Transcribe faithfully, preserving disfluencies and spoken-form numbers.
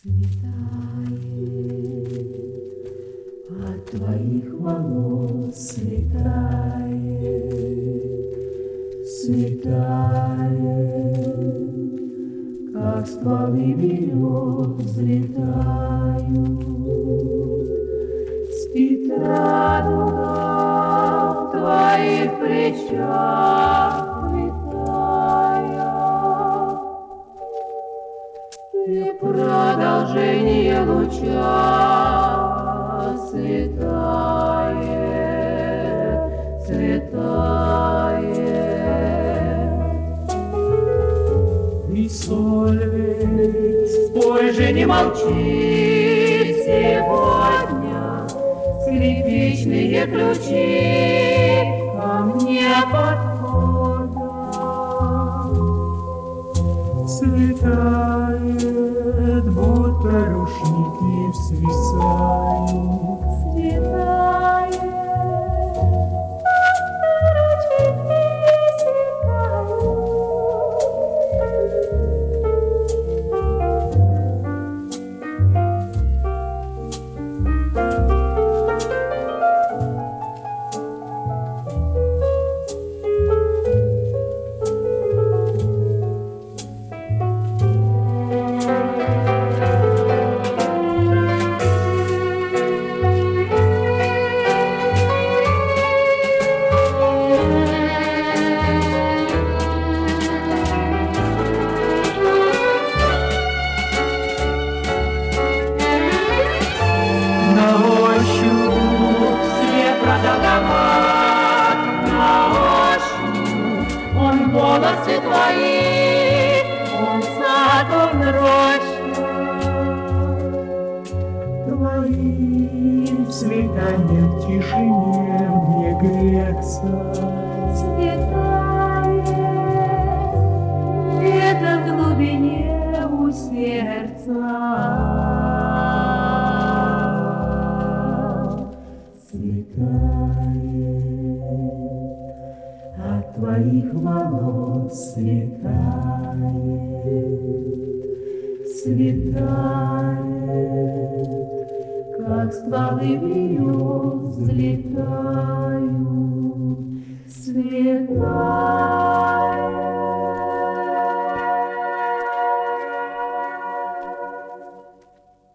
Светает, от твоих волос светает, светает, как стволы берез взлетают. Спит радуга в твоих плечах, и продолжение луча светает, светает. И Сольвейг, спой же, не молчи сегодня, скрипичные ключи ко мне подходят. Светает, будто рушники свисают. Светает, будто ручейки волосы твои, он сад, он роща. Твоим цветанием в тишине мне греться. Светает где-то в глубине у сердца. От твоих волос светает, светает, как стволы берез взлетают, светает.